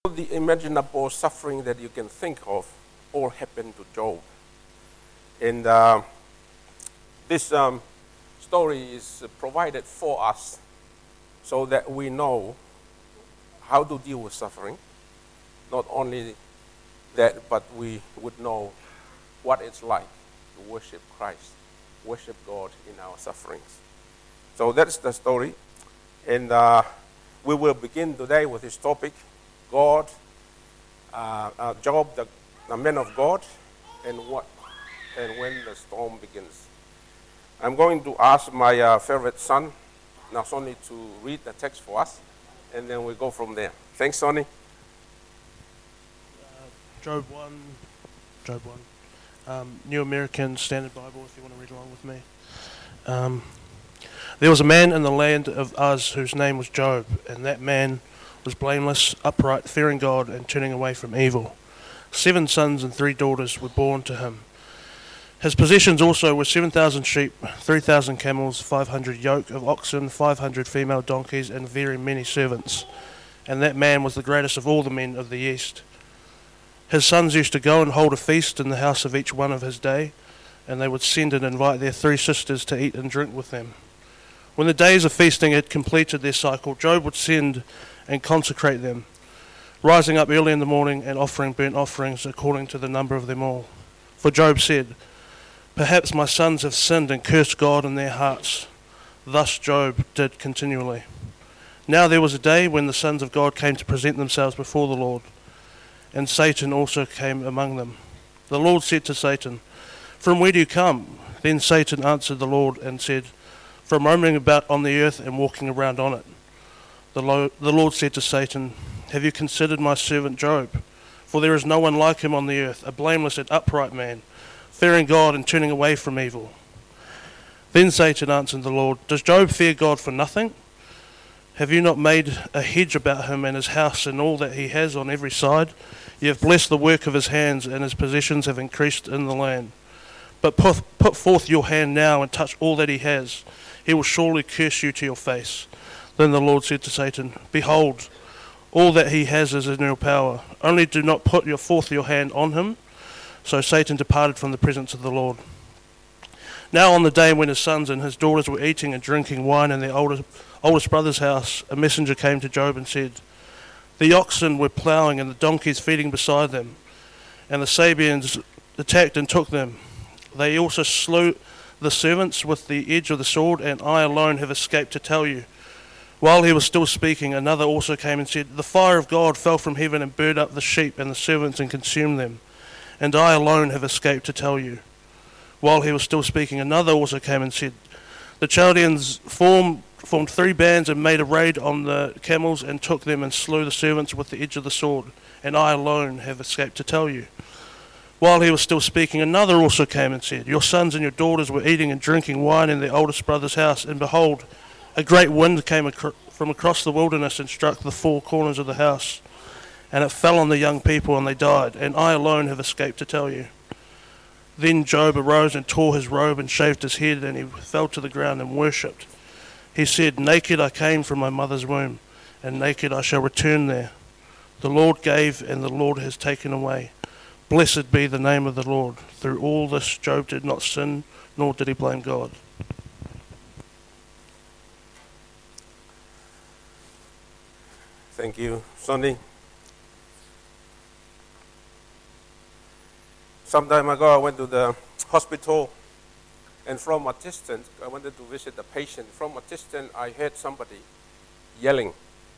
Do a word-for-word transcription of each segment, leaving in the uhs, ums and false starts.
The imaginable suffering that you can think of all happened to Job. And uh, this um, story is provided for us so that we know how to deal with suffering. Not only that, but we would know what it's like to worship Christ, worship God in our sufferings. So that's the story. And uh, we will begin today with this topic, God, uh, uh, Job, the, the man of God, and what, and when the storm begins. I'm going to ask my uh, favorite son, now Sonny, to read the text for us, and then we go from there. Thanks, Sonny. Uh, Job one, Job one, um, New American Standard Bible, if you want to read along with me. Um, there was a man in the land of Uz whose name was Job, and that man was blameless, upright, fearing God, and turning away from evil. Seven sons and three daughters were born to him. His possessions also were seven thousand sheep, three thousand camels, five hundred yoke of oxen, five hundred female donkeys, and very many servants. And that man was the greatest of all the men of the east. His sons used to go and hold a feast in the house of each one of his day, and they would send and invite their three sisters to eat and drink with them. When the days of feasting had completed their cycle, Job would send and consecrate them, rising up early in the morning and offering burnt offerings according to the number of them all. For Job said, "Perhaps my sons have sinned and cursed God in their hearts." Thus Job did continually. Now there was a day when the sons of God came to present themselves before the Lord, and Satan also came among them. The Lord said to Satan, "From where do you come?" Then Satan answered the Lord and said, "From roaming about on the earth and walking around on it." The Lord said to Satan, "Have you considered my servant Job? For there is no one like him on the earth, a blameless and upright man, fearing God and turning away from evil." Then Satan answered the Lord, "Does Job fear God for nothing? Have you not made a hedge about him and his house and all that he has on every side? You have blessed the work of his hands, and his possessions have increased in the land. But put, put forth your hand now and touch all that he has. He will surely curse you to your face." Then the Lord said to Satan, "Behold, all that he has is in your power. Only do not put your forth your hand on him." So Satan departed from the presence of the Lord. Now on the day when his sons and his daughters were eating and drinking wine in their oldest, oldest brother's house, a messenger came to Job and said, "The oxen were ploughing and the donkeys feeding beside them, and the Sabeans attacked and took them. They also slew the servants with the edge of the sword, and I alone have escaped to tell you." While he was still speaking, another also came and said, "The fire of God fell from heaven and burned up the sheep and the servants and consumed them, and I alone have escaped to tell you." While he was still speaking, another also came and said, "The Chaldeans formed, formed three bands and made a raid on the camels and took them and slew the servants with the edge of the sword, and I alone have escaped to tell you." While he was still speaking, another also came and said, "Your sons and your daughters were eating and drinking wine in their oldest brother's house, and behold, a great wind came acro- from across the wilderness and struck the four corners of the house, and it fell on the young people, and they died, and I alone have escaped to tell you." Then Job arose and tore his robe and shaved his head, and he fell to the ground and worshipped. He said, "Naked I came from my mother's womb, and naked I shall return there. The Lord gave, and the Lord has taken away. Blessed be the name of the Lord." Through all this Job did not sin, nor did he blame God. Thank you, Sonny. Some time ago, I went to the hospital, and from a distance, I wanted to visit the patient. From a distance, I heard somebody yelling.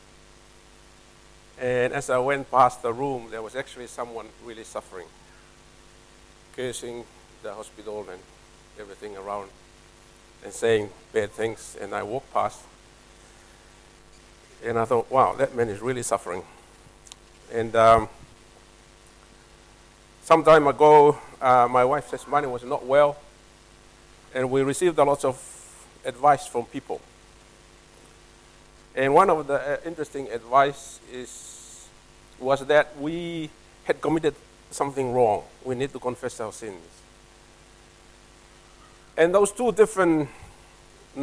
And as I went past the room, there was actually someone really suffering, cursing the hospital and everything around, and saying bad things. And I walked past, and I thought, wow, that man is really suffering. And um, some time ago, uh, my wife says money was not well, and we received a lot of advice from people. And one of the uh, interesting advice is was that we had committed something wrong. We need to confess our sins. And those two different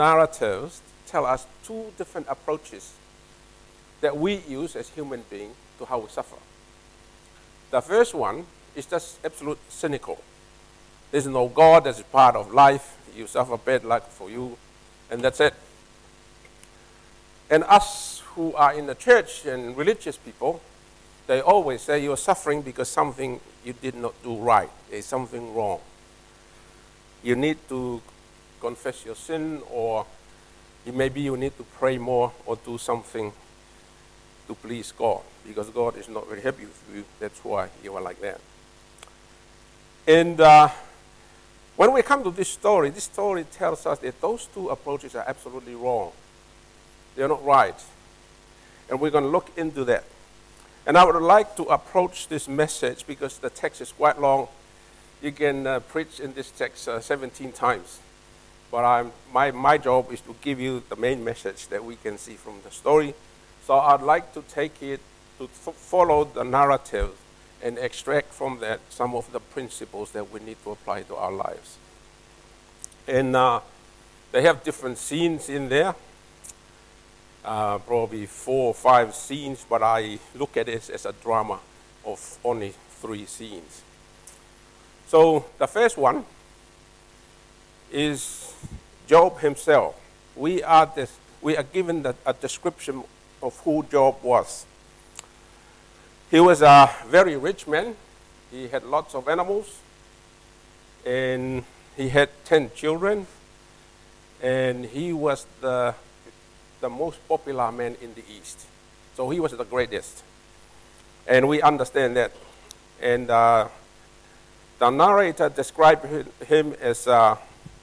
narratives tell us two different approaches that we use as human beings to how we suffer. The first one is just absolute cynical. There's no God, that's part of life. You suffer bad luck for you, and that's it. And us who are in the church and religious people, they always say you're suffering because something you did not do right. There's something wrong. You need to confess your sin, or maybe you need to pray more or do something to please God, because God is not very happy with you. That's why you are like that. And uh, when we come to this story, this story tells us that those two approaches are absolutely wrong. They're not right. And we're going to look into that. And I would like to approach this message, because the text is quite long. You can uh, preach in this text uh, seventeen times. But I'm, my, my job is to give you the main message that we can see from the story. So I'd like to take it to f- follow the narrative and extract from that some of the principles that we need to apply to our lives. And uh, they have different scenes in there. Uh, probably four or five scenes, but I look at it as a drama of only three scenes. So the first one is Job himself. We are this, we are given the, a description of who Job was. He was a very rich man. He had lots of animals, and he had ten children, and he was the the most popular man in the East. So he was the greatest. And we understand that. And uh, the narrator described him as a,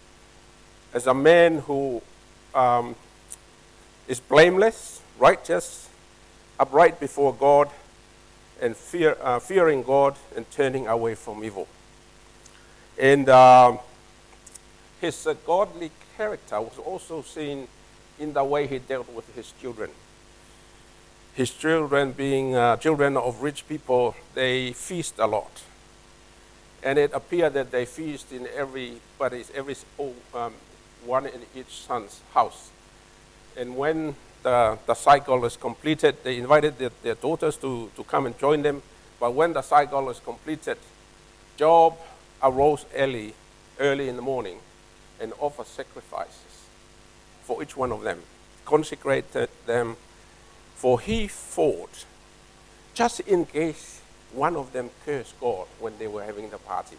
as a man who um, is blameless, righteous, upright before God, and fear, uh, fearing God and turning away from evil. And uh, his uh, godly character was also seen in the way he dealt with his children. His children being uh, children of rich people, they feast a lot. And it appeared that they feast in everybody's, every um, one in each son's house. And when the, the cycle is completed, they invited their, their daughters to, to come and join them. But when the cycle is completed, Job arose early, early in the morning and offered sacrifices for each one of them, consecrated them, for he thought, just in case one of them cursed God when they were having the party.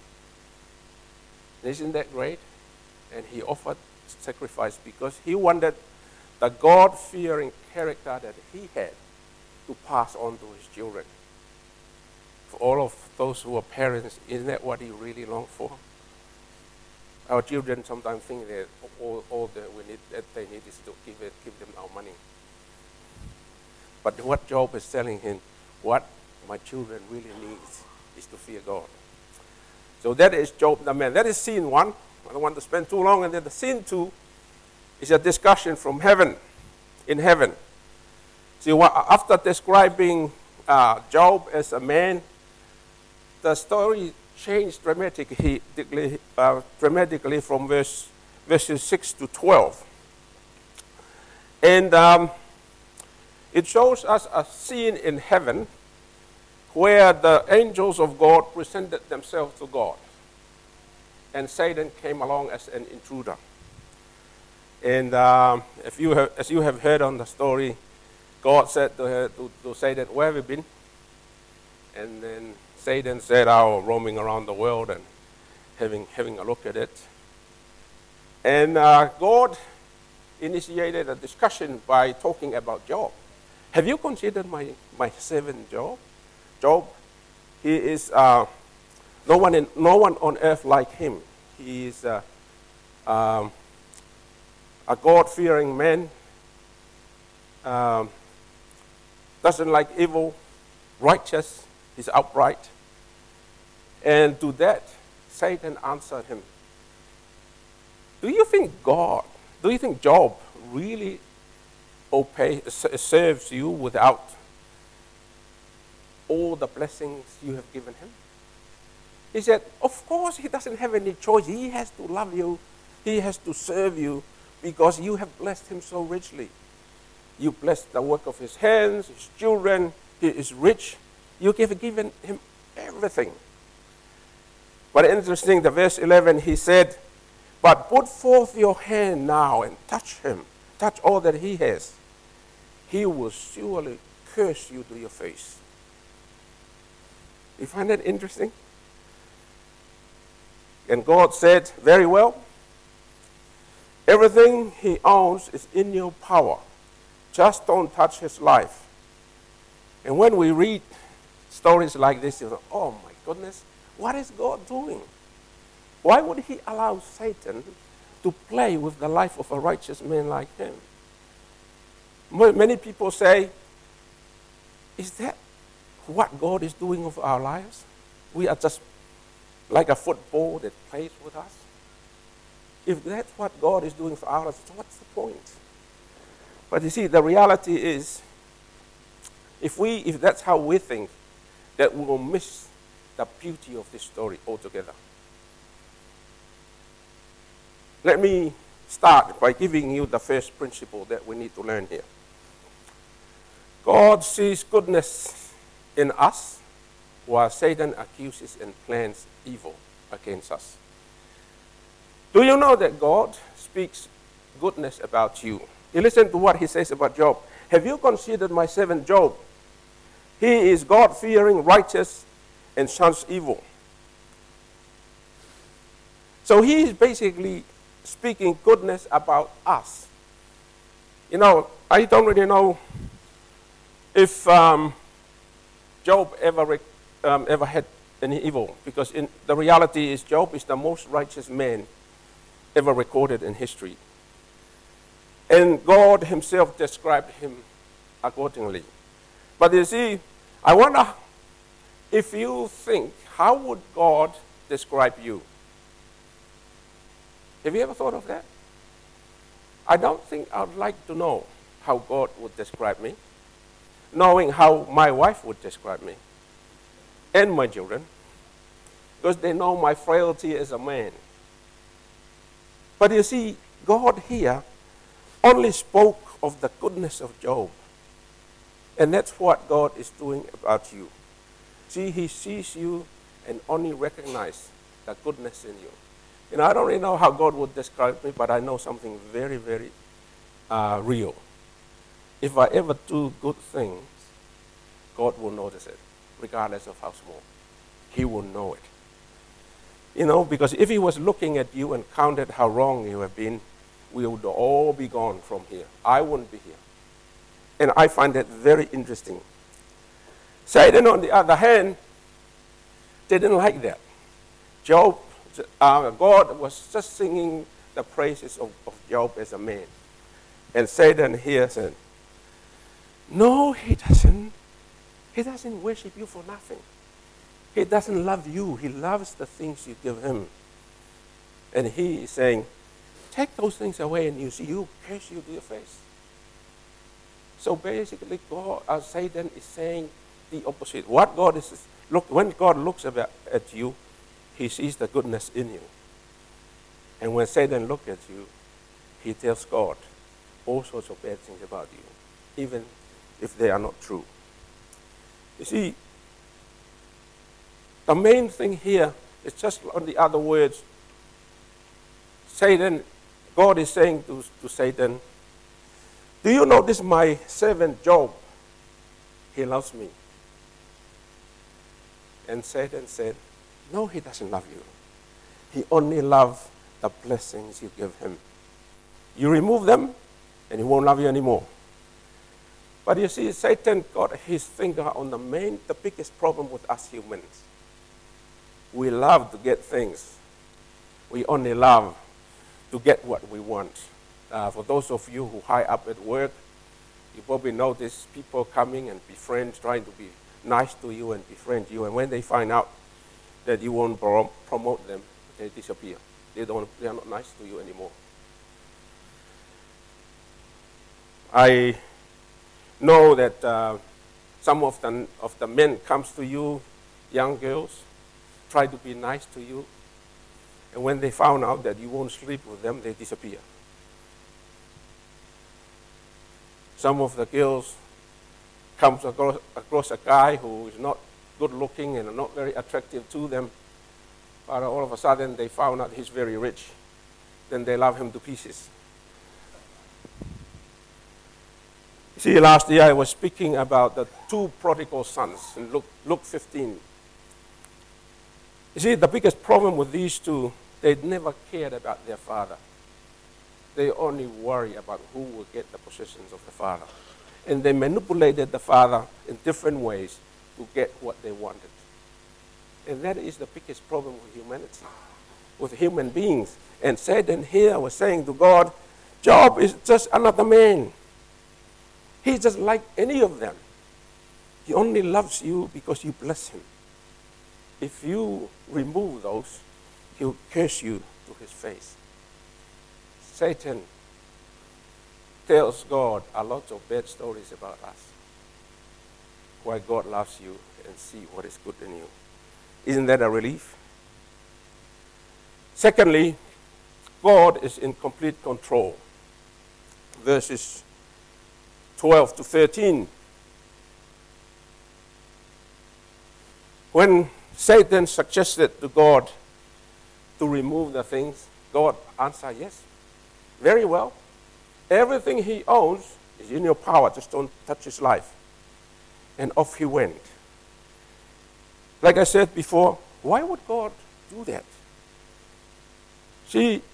Isn't that great? And he offered sacrifice because he wanted the God-fearing character that he had to pass on to his children. For all of those who are parents, isn't that what he really longed for? Our children sometimes think that all, all that we need, that they need is to give it, give them our money. But what Job is telling him, what my children really need is to fear God. So that is Job the man. That is scene one. I don't want to spend too long. And then the scene two is a discussion from heaven, in heaven. See, after describing uh, Job as a man, the story changed dramatically, uh, dramatically from verse, verses six to twelve. And um, it shows us a scene in heaven where the angels of God presented themselves to God. And Satan came along as an intruder. And um, if you have, as you have heard on the story, God said to, her, to, to Satan, "Where have you been?" And then Satan said, "Oh, roaming around the world and having, having a look at it." And uh, God initiated a discussion by talking about Job. Have you considered my, my servant Job? Job, he is uh, no one in, no one on earth like him. He is uh, um, a God-fearing man, um, doesn't like evil, righteous, he's upright. And to that, Satan answered him, "Do you think God, do you think Job really obey, serves you without all the blessings you have given him?" He said, "Of course he doesn't have any choice. He has to love you. He has to serve you because you have blessed him so richly. You blessed the work of his hands, his children. he is rich, you have given him everything. But interesting, the verse eleven, he said, but put forth your hand now and touch him, touch all that he has. He will surely curse you to your face. You find that interesting? And God said, very well, everything he owns is in your power. Just don't touch his life. And when we read stories like this, you know, oh my goodness, what is God doing? Why would he allow Satan to play with the life of a righteous man like him? Many people say, is that what God is doing with our lives? We are just like a football that plays with us. If that's what God is doing for our lives, what's the point? But you see, the reality is, if we, if that's how we think, that we will miss the beauty of this story altogether. Let me start by giving you the first principle that we need to learn here. God sees goodness in us, while Satan accuses and plans evil against us. Do you know that God speaks goodness about you? You listen to what he says about Job. Have you considered my servant Job? He is God-fearing, righteous, and shuns evil. So he is basically speaking goodness about us. You know, I don't really know if um, Job ever um, ever had any evil, because in, the reality is Job is the most righteous man ever recorded in history. And God himself described him accordingly. But you see, I wonder if you think, how would God describe you? Have you ever thought of that? I don't think I'd like to know how God would describe me, knowing how my wife would describe me, and my children, because they know my frailty as a man. But you see, God here only spoke of the goodness of Job. And that's what God is doing about you. See, he sees you and only recognizes the goodness in you. You know, I don't really know how God would describe me, but I know something very, very uh, real. If I ever do good things, God will notice it, regardless of how small. He will know it. You know, because if he was looking at you and counted how wrong you have been, we would all be gone from here. I wouldn't be here. And I find that very interesting. Satan, on the other hand, didn't like that. Job, uh, God was just singing the praises of, of Job as a man. And Satan here said, no, he doesn't. He doesn't worship you for nothing. He doesn't love you. He loves the things you give him. And he is saying, take those things away and you see you curse you to your face. So basically, God, uh, Satan is saying the opposite. What God is, look, when God looks at, at you, he sees the goodness in you. And when Satan looks at you, he tells God all sorts of bad things about you, even if they are not true. You see, the main thing here is just on the other words. Satan, God is saying to, to Satan, do you notice my servant Job? He loves me. And Satan said, no, he doesn't love you. He only loves the blessings you give him. You remove them, and he won't love you anymore. But you see, Satan got his finger on the main, the biggest problem with us humans. We love to get things. We only love to get what we want. Uh, for those of you who high up at work, you probably notice people coming and be friends, trying to be nice to you and befriend you. And when they find out that you won't prom- promote them, they disappear. They don't. They are not nice to you anymore. I know that uh, some of the of the men comes to you, young girls, try to be nice to you, and when they found out that you won't sleep with them, they disappear. Some of the girls comes across, across a guy who is not good looking and not very attractive to them, but all of a sudden they found out he's very rich. Then they love him to pieces. See, last year I was speaking about the two prodigal sons in Luke, Luke fifteen. You see, the biggest problem with these two, they never cared about their father. They only worry about who will get the possessions of the father. And they manipulated the father in different ways to get what they wanted. And that is the biggest problem with humanity, with human beings. And Satan here was saying to God, Job is just another man. He's just like any of them. He only loves you because you bless him. If you remove those, he'll curse you to his face. Satan tells God a lot of bad stories about us, why God loves you and see what is good in you. Isn't that a relief? Secondly, God is in complete control. Verses twelve to thirteen. When Satan suggested to God to remove the things, God answered yes. Very well. Everything he owns is in your power. Just don't touch his life. And off he went. Like I said before, why would God do that? See,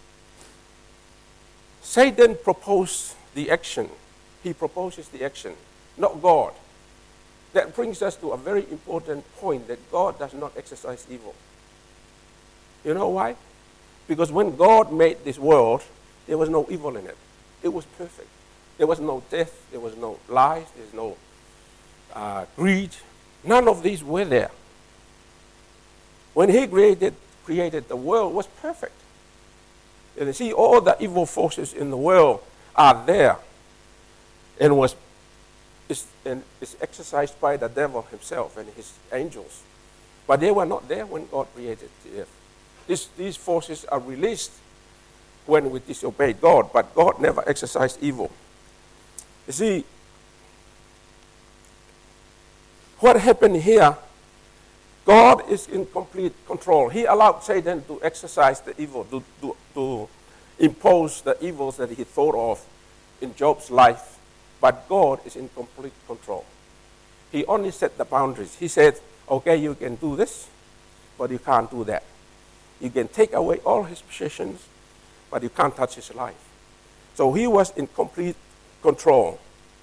Satan proposed the action. He proposes the action, not God. That brings us to a very important point, that God does not exercise evil. You know why? Because when God made this world, there was no evil in it. It was perfect. There was no death. There was no lies. There's no uh, greed. None of these were there. When he created, created the world, it was perfect. And you see, all the evil forces in the world are there and was is, and is exercised by the devil himself and his angels. But they were not there when God created the earth. This, these forces are released when we disobey God, but God never exercised evil. You see, what happened here, God is in complete control. He allowed Satan to exercise the evil, to, to, to impose the evils that he thought of in Job's life, but God is in complete control. He only set the boundaries. He said, okay, you can do this, but you can't do that. You can take away all his possessions, but you can't touch his life. So he was in complete control.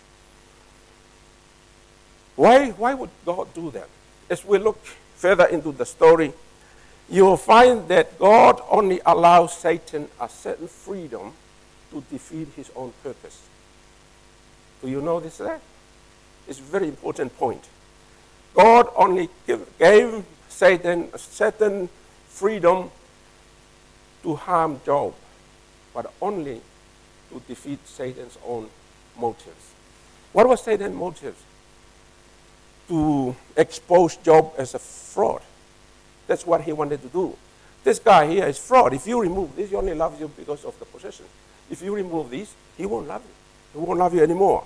Why, why would God do that? As we look further into the story, you will find that God only allows Satan a certain freedom to defeat his own purpose. Do you notice that? It's a very important point. God only give, gave Satan a certain freedom to harm Job, but only to defeat Satan's own motives. What was Satan's motives? To expose Job as a fraud. That's what he wanted to do. This guy here is fraud. If you remove this, he only loves you because of the possession. If you remove these, he won't love you. He won't love you anymore.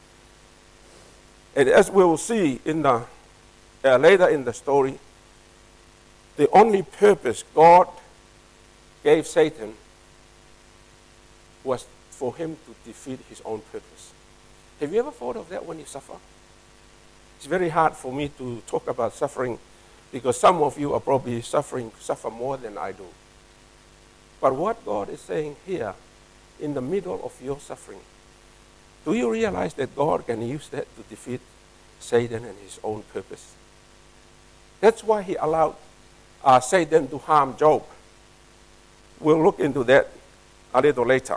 And as we will see in the uh, later in the story, the only purpose God gave Satan was for him to defeat his own purpose. Have you ever thought of that when you suffer? It's very hard for me to talk about suffering because some of you are probably suffering, suffer more than I do. But what God is saying here, in the middle of your suffering, do you realize that God can use that to defeat Satan and his own purpose? That's why he allowed uh, Satan to harm Job. We'll look into that a little later.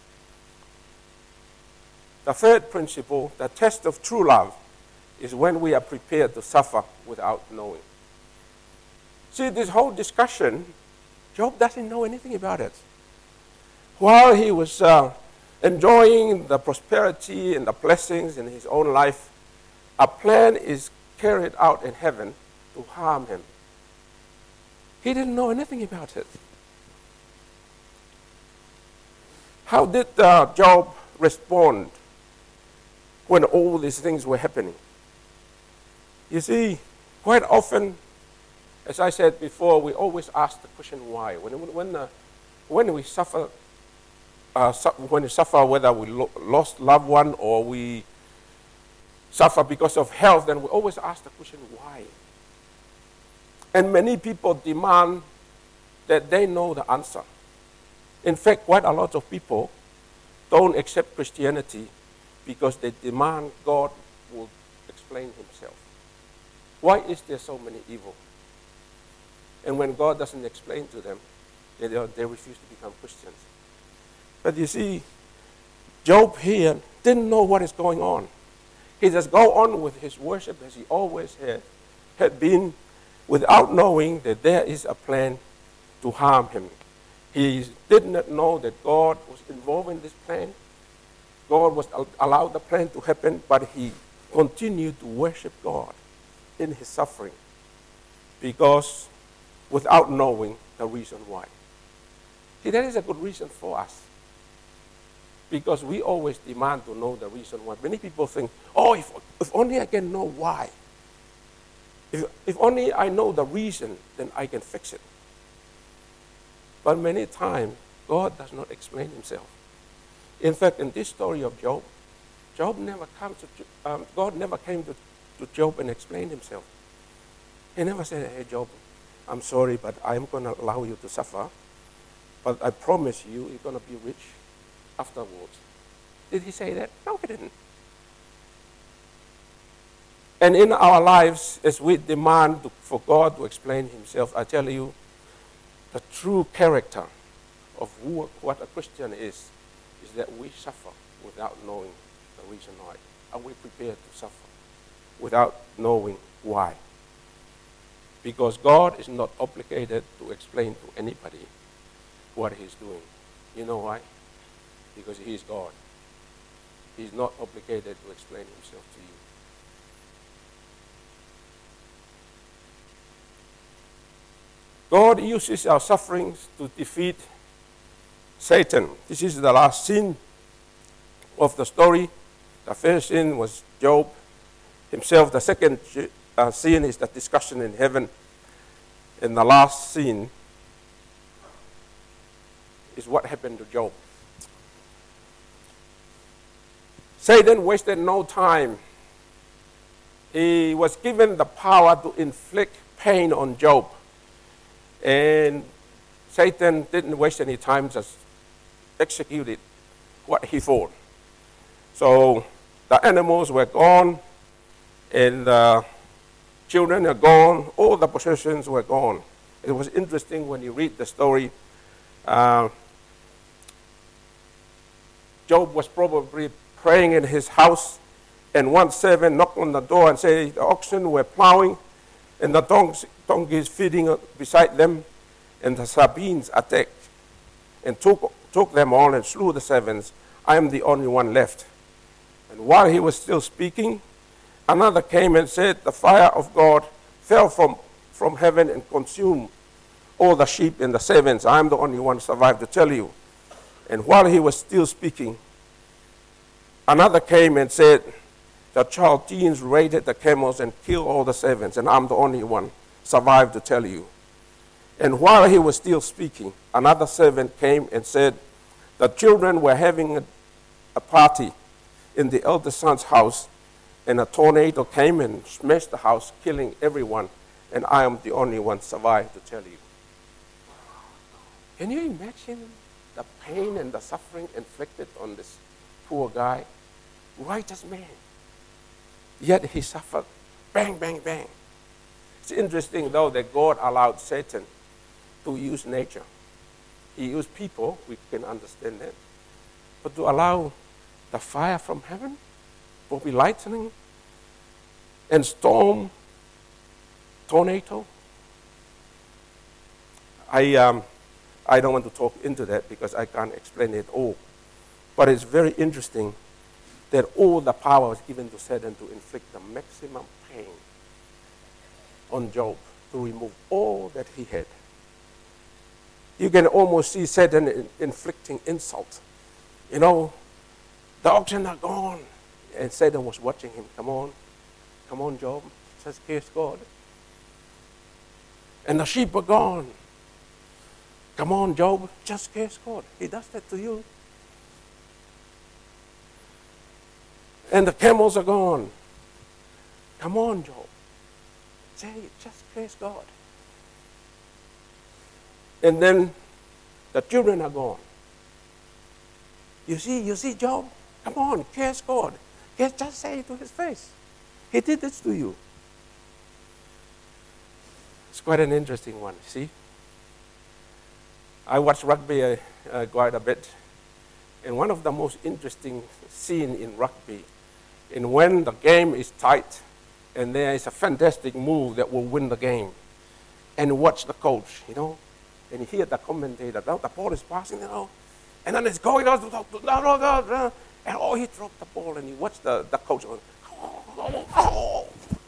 The third principle, the test of true love, is when we are prepared to suffer without knowing. See, this whole discussion, Job doesn't know anything about it. While he was uh, enjoying the prosperity and the blessings in his own life, a plan is carried out in heaven to harm him. He didn't know anything about it. How did uh, Job respond when all these things were happening? You see, quite often, as I said before, we always ask the question why. When, when, uh, when we suffer, uh, su- when we suffer, whether we lo- lost loved one or we suffer because of health, then we always ask the question why. And many people demand that they know the answer. In fact, quite a lot of people don't accept Christianity because they demand God will explain himself. Why is there so many evil? And when God doesn't explain to them, they, they refuse to become Christians. But you see, Job here didn't know what is going on. He just go on with his worship as he always had, had been, without knowing that there is a plan to harm him. He did not know that God was involved in this plan. God was allowed the plan to happen, but he continued to worship God in his suffering because without knowing the reason why. See, that is a good reason for us because we always demand to know the reason why. Many people think, oh, if, if only I can know why. If, if only I know the reason, then I can fix it. But many times, God does not explain himself. In fact, in this story of Job, Job never comes to, um, God never came to, to Job and explained himself. He never said, hey, Job, I'm sorry, but I'm going to allow you to suffer. But I promise you, you're going to be rich afterwards. Did he say that? No, he didn't. And in our lives, as we demand to, for God to explain himself, I tell you, the true character of who, what a Christian is, is that we suffer without knowing the reason why. Are we prepared to suffer without knowing why? Because God is not obligated to explain to anybody what he's doing. You know why? Because he is God. He's not obligated to explain himself to you. God uses our sufferings to defeat Satan. This is the last scene of the story. The first scene was Job himself. The second uh, scene is the discussion in heaven. And the last scene is what happened to Job. Satan wasted no time. He was given the power to inflict pain on Job. And Satan didn't waste any time, just executed what he thought. So the animals were gone, and the children are gone, all the possessions were gone. It was interesting when you read the story. Uh, Job was probably praying in his house, and one servant knocked on the door and said the oxen were plowing, and the donkeys, donkeys feeding beside them, and the Sabines attacked and took, took them all and slew the servants. I am the only one left. And while he was still speaking, another came and said, the fire of God fell from, from heaven and consumed all the sheep and the servants. I am the only one survived to tell you. And while he was still speaking, another came and said, the Chaldeans raided the camels and killed all the servants, and I'm the only one survived to tell you. And while he was still speaking, another servant came and said, the children were having a, a party in the eldest son's house, and a tornado came and smashed the house, killing everyone, and I am the only one survived to tell you. Can you imagine the pain and the suffering inflicted on this poor guy? Righteous man. Yet he suffered. Bang, bang, bang. It's interesting, though, that God allowed Satan to use nature. He used people, we can understand that. But to allow the fire from heaven will be lightning and storm, tornado. I, um, I don't want to talk into that because I can't explain it all. But it's very interesting that all the power was given to Satan to inflict the maximum pain on Job, to remove all that he had. You can almost see Satan in, inflicting insult. You know, the oxen are gone. And Satan was watching him. Come on, come on, Job. Just curse God. And the sheep are gone. Come on, Job, just curse God. He does that to you. And the camels are gone. Come on, Job. Say it, just curse God. And then the children are gone. You see, you see, Job, come on, curse God. Just say it to his face. He did this to you. It's quite an interesting one, see? I watch rugby uh, uh, quite a bit. And one of the most interesting scenes in rugby, and when the game is tight, and there is a fantastic move that will win the game, and watch the coach, you know, and you hear the commentator, the ball is passing, you know, and then it's going on, and oh, he dropped the ball, and you watch the, the coach going, oh, oh, oh.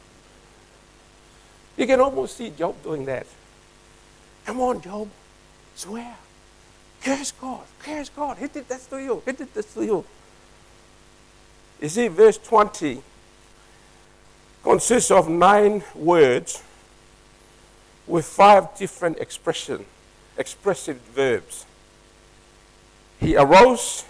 You can almost see Job doing that. Come on, Job, swear. Curse God, curse God. He did this to you, he did this to you. You see, verse twenty consists of nine words with five different expression, expressive verbs. He arose,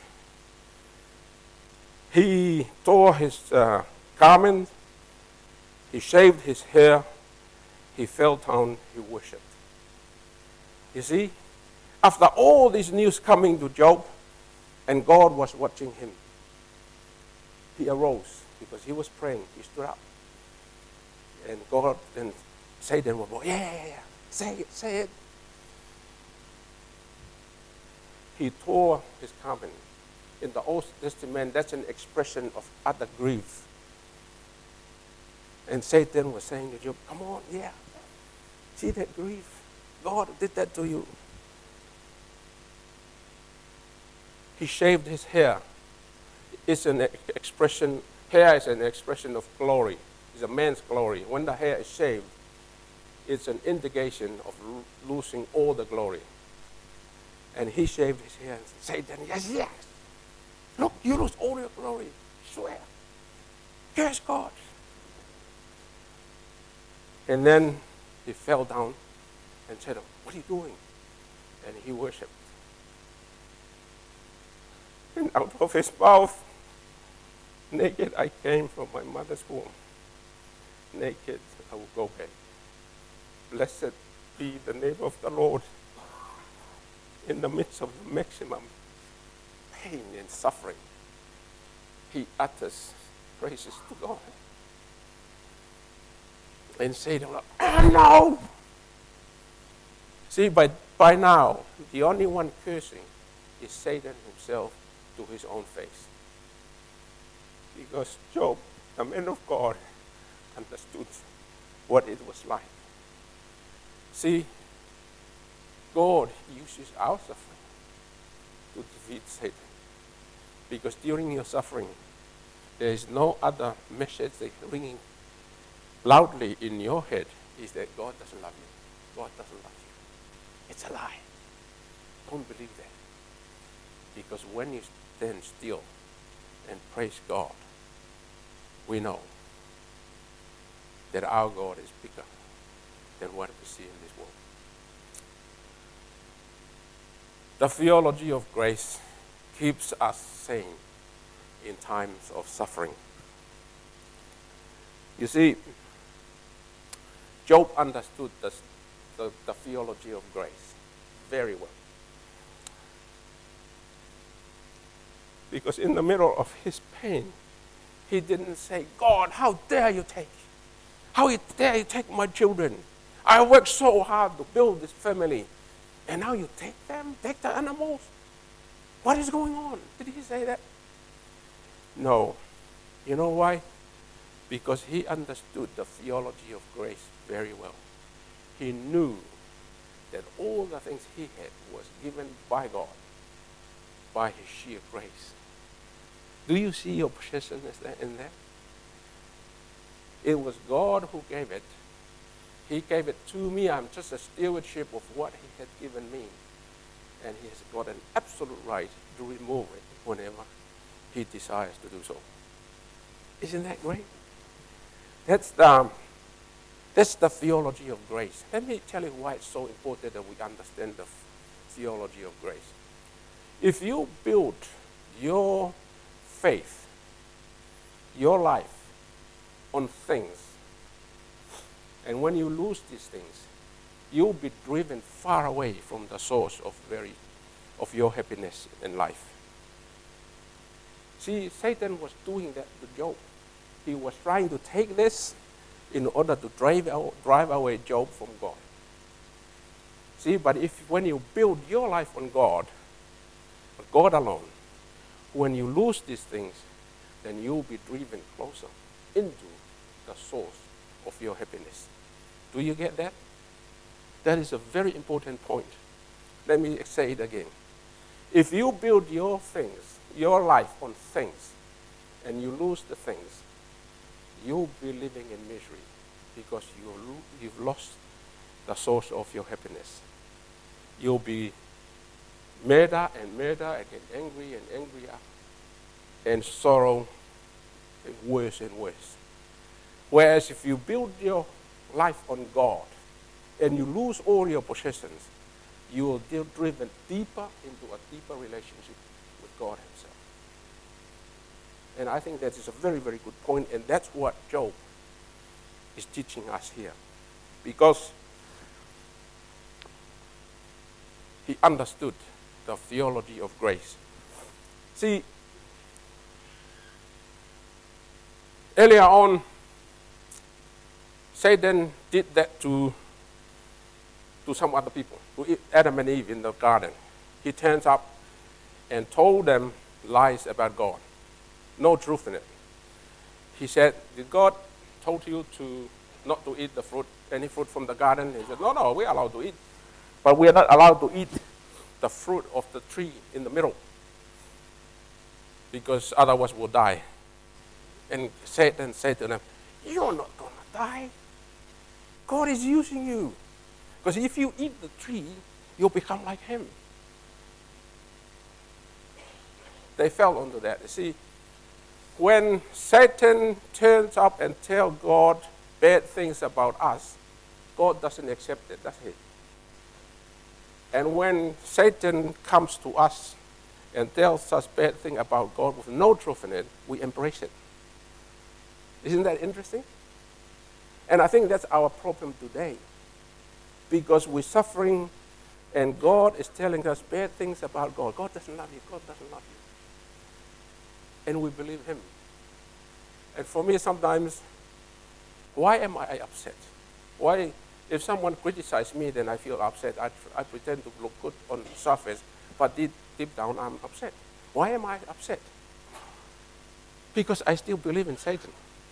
he tore his uh, garment, he shaved his hair, he fell down, he worshipped. You see, after all this news coming to Job, and God was watching him, he arose because he was praying. He stood up. And God and Satan were going, yeah, yeah, yeah, say it, say it. He tore his garment. In the Old Testament, that's an expression of utter grief. And Satan was saying to Job, come on, yeah. See that grief? God did that to you. He shaved his hair. It's an expression, hair is an expression of glory. It's a man's glory. When the hair is shaved, it's an indication of lo- losing all the glory. And he shaved his hair and said, yes, yes. Look, you lose all your glory. Swear. Curse God. And then he fell down and said, what are you doing? And he worshipped. And out of his mouth, naked I came from my mother's womb. Naked I will go back. Blessed be the name of the Lord in the midst of the maximum pain and suffering. He utters praises to God. And Satan, oh no! See, by, by now, the only one cursing is Satan himself to his own face. Because Job, the man of God, understood what it was like. See, God uses our suffering to defeat Satan. Because during your suffering, there is no other message that ringing loudly in your head is that God doesn't love you. God doesn't love you. It's a lie. Don't believe that. Because when you stand still and praise God, we know that our God is bigger than what we see in this world. The theology of grace keeps us sane in times of suffering. You see, Job understood the, the, the theology of grace very well. Because in the middle of his pain, he didn't say, God, how dare you take? How dare you take my children? I worked so hard to build this family, and now you take them, take the animals? What is going on? Did he say that? No. You know why? Because he understood the theology of grace very well. He knew that all the things he had was given by God, by his sheer grace. Do you see your possession in that? It was God who gave it. He gave it to me. I'm just a stewardship of what he had given me. And he has got an absolute right to remove it whenever he desires to do so. Isn't that great? That's the That's the theology of grace. Let me tell you why it's so important that we understand the theology of grace. If you build your faith, your life on things, and when you lose these things, you'll be driven far away from the source of very of your happiness in life. See, Satan was doing that to Job. He was trying to take this in order to drive, out, drive away Job from God. See, but if when you build your life on God, God alone, when you lose these things, then you'll be driven closer into the source of your happiness. Do you get that? That is a very important point. Let me say it again. If you build your things, your life on things, and you lose the things, you'll be living in misery because you lo- you've lost the source of your happiness. You'll be madder and madder and get angry and angrier and sorrow and worse and worse. Whereas if you build your life on God and you lose all your possessions, you will be driven deeper into a deeper relationship with God himself. And I think that is a very, very good point, and that's what Job is teaching us here. Because he understood the theology of grace. See, earlier on, Satan did that to, to some other people, to Adam and Eve in the garden. He turns up and told them lies about God. No truth in it. He said, did God told you to not to eat the fruit, any fruit from the garden? He said, no, no, we're allowed to eat. But we are not allowed to eat the fruit of the tree in the middle, because otherwise we'll die. And Satan said to them, you're not going to die. God is using you. Because if you eat the tree, you'll become like him. They fell onto that. You see, when Satan turns up and tells God bad things about us, God doesn't accept it, does he? And when Satan comes to us and tells us bad things about God with no truth in it, we embrace it. Isn't that interesting? And I think that's our problem today. Because we're suffering and God is telling us bad things about God. God doesn't love you. God doesn't love you. And we believe him. And for me, sometimes, why am I upset? Why, if someone criticizes me, then I feel upset. I, I pretend to look good on the surface, but deep, deep down, I'm upset. Why am I upset? Because I still believe in Satan.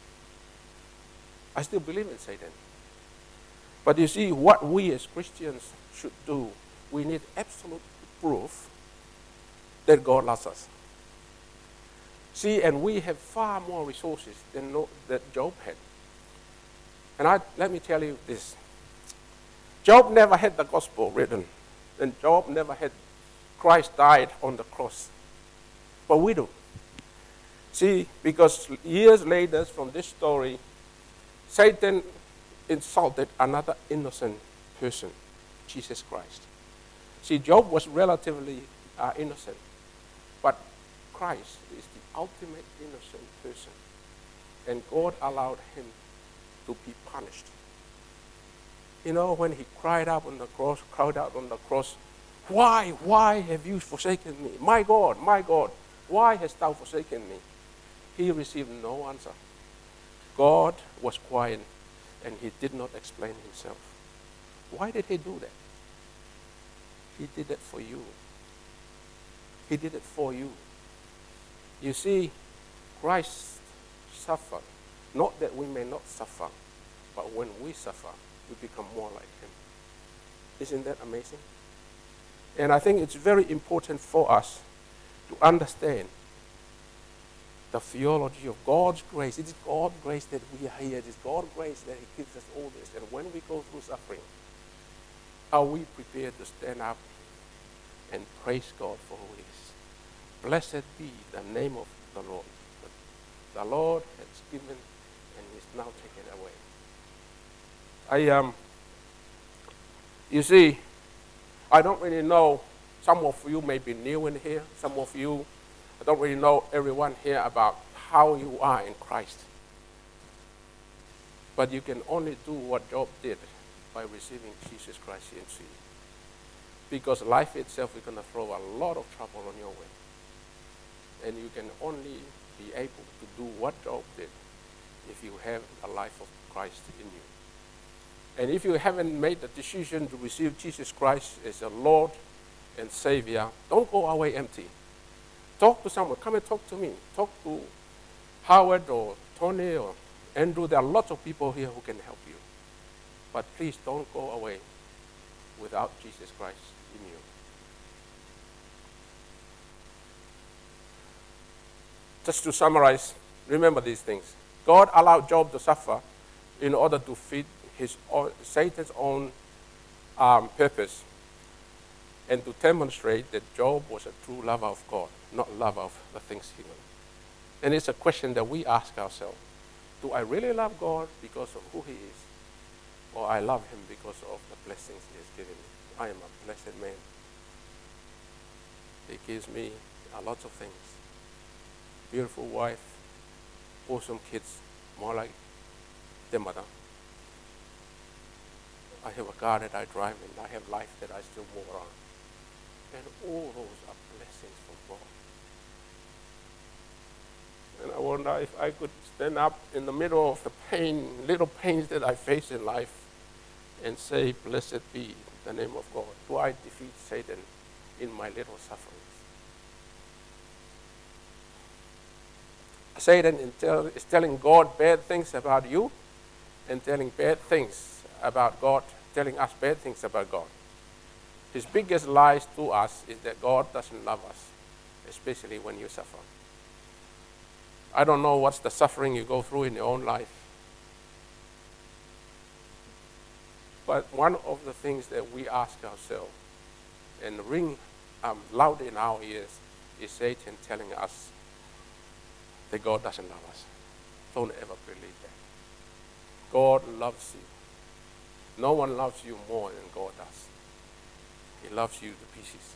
I still believe in Satan. But you see, what we as Christians should do, we need absolute proof that God loves us. See, and we have far more resources than no, that Job had. And I, let me tell you this. Job never had the gospel written. And Job never had Christ died on the cross. But we do. See, because years later from this story, Satan insulted another innocent person, Jesus Christ. See, Job was relatively uh, innocent. But Christ is the ultimate innocent person. And God allowed him to be punished. You know, when he cried out on the cross, cried out on the cross, why, why have you forsaken me? My God, my God, why hast thou forsaken me? He received no answer. God was quiet and he did not explain himself. Why did he do that? He did it for you. He did it for you. You see, Christ suffered, not that we may not suffer, but when we suffer, we become more like him. Isn't that amazing? And I think it's very important for us to understand the theology of God's grace. It is God's grace that we are here. It is God's grace that he gives us all this. And when we go through suffering, are we prepared to stand up and praise God for who he is? Blessed be the name of the Lord. The Lord has given and is now taken away. I um, you see, I don't really know. Some of you may be new in here. Some of you, I don't really know everyone here about how you are in Christ. But you can only do what Job did by receiving Jesus Christ into you. Because life itself is going to throw a lot of trouble on your way. And you can only be able to do what Job did if you have a life of Christ in you. And if you haven't made the decision to receive Jesus Christ as a Lord and Savior, don't go away empty. Talk to someone. Come and talk to me. Talk to Howard or Tony or Andrew. There are lots of people here who can help you. But please don't go away without Jesus Christ in you. Just to summarize, remember these things. God allowed Job to suffer in order to fit his own, Satan's own um, purpose, and to demonstrate that Job was a true lover of God, not a lover of the things he knew. And it's a question that we ask ourselves. Do I really love God because of who he is? Or I love him because of the blessings he has given me? I am a blessed man. He gives me a lot of things. Beautiful wife, awesome kids, more like their mother. I have a car that I drive and I have life that I still move around. And all those are blessings from God. And I wonder if I could stand up in the middle of the pain, little pains that I face in life, and say, blessed be the name of God. Do I defeat Satan in my little sufferings? Satan is telling God bad things about you and telling bad things about God, telling us bad things about God. His biggest lies to us is that God doesn't love us, especially when you suffer. I don't know what's the suffering you go through in your own life. But one of the things that we ask ourselves and ring um, loud in our ears is Satan telling us that God doesn't love us. Don't ever believe that. God loves you. No one loves you more than God does. He loves you to pieces.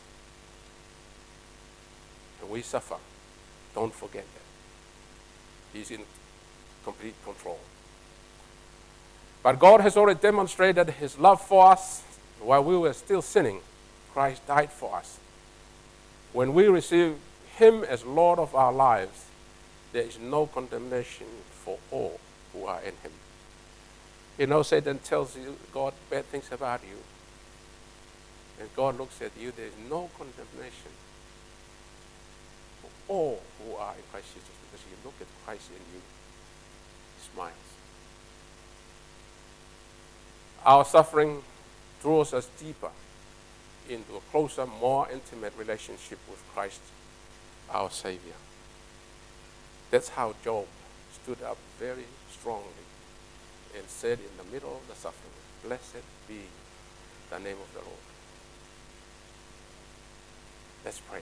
And we suffer. Don't forget that. He's in complete control. But God has already demonstrated his love for us while we were still sinning. Christ died for us. When we receive him as Lord of our lives, there is no condemnation for all who are in him. You know, Satan tells you God bad things about you. And God looks at you, there is no condemnation for all who are in Christ Jesus, because you look at Christ in you, he smiles. Our suffering draws us deeper into a closer, more intimate relationship with Christ, our Savior. That's how Job stood up very strongly and said in the middle of the suffering, blessed be the name of the Lord. Let's pray.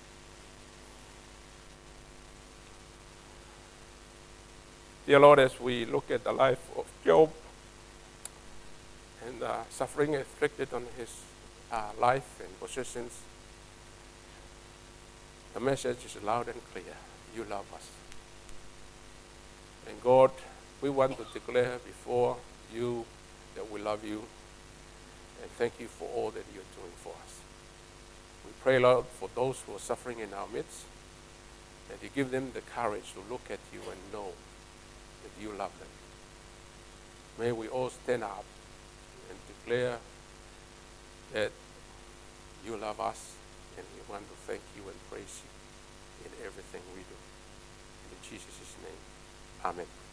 Dear Lord, as we look at the life of Job and the suffering inflicted on his uh, life and possessions, the message is loud and clear. You love us. And God, we want to declare before you that we love you and thank you for all that you're doing for us. We pray, Lord, for those who are suffering in our midst, that you give them the courage to look at you and know that you love them. May we all stand up and declare that you love us, and we want to thank you and praise you in everything we do. In Jesus' name, amen.